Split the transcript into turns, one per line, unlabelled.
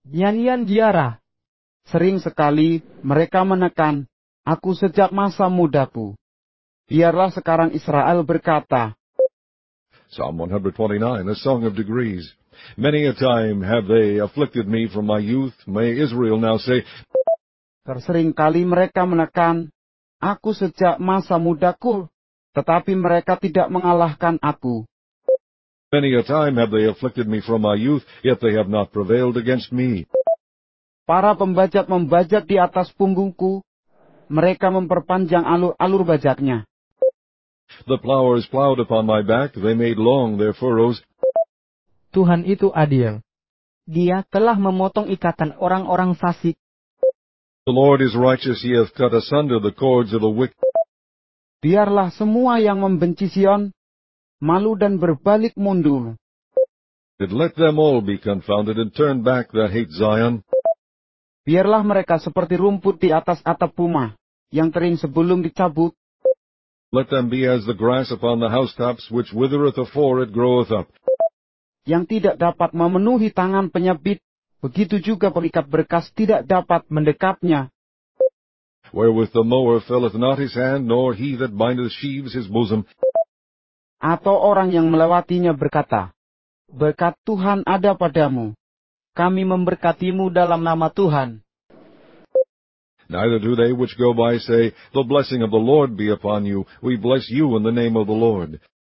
Nyanyian Diara.
Sering sekali mereka menekan aku sejak masa mudaku. Biarlah sekarang Israel berkata,
Psalm 129, a song of degrees. Many a time have they afflicted me from my youth. May Israel now say,
Tersering kali mereka menekan aku sejak masa mudaku, tetapi mereka tidak mengalahkan aku.
Many a time have they afflicted me from my youth, yet they have not prevailed against me.
Para pembajak membajak di atas punggungku, mereka memperpanjang alur bajaknya.
The plowers plowed upon my back, they made long their furrows.
Tuhan itu adil.
Dia telah memotong ikatan orang-orang fasik.
The Lord is righteous, he hath cut asunder the cords of the wicked.
Biarlah semua yang membenci Sion malu dan berbalik mundur.
Let them all be confounded and turn back that hate Zion.
Biarlah mereka seperti rumput di atas atap rumah, yang kering sebelum dicabut.
Let them be as the grass upon the housetops, which withereth afore it groweth up.
Yang tidak dapat memenuhi tangan penyebit, begitu juga pengikat berkas tidak dapat mendekapnya.
Wherewith the mower filleth not his hand, nor he that bindeth sheaves his bosom.
Atau orang yang melewatinya berkata, berkat Tuhan ada padamu.
Kami memberkatimu dalam nama Tuhan.
Neither do they which go by say, The blessing of the Lord be upon you. We bless you in the name of the Lord.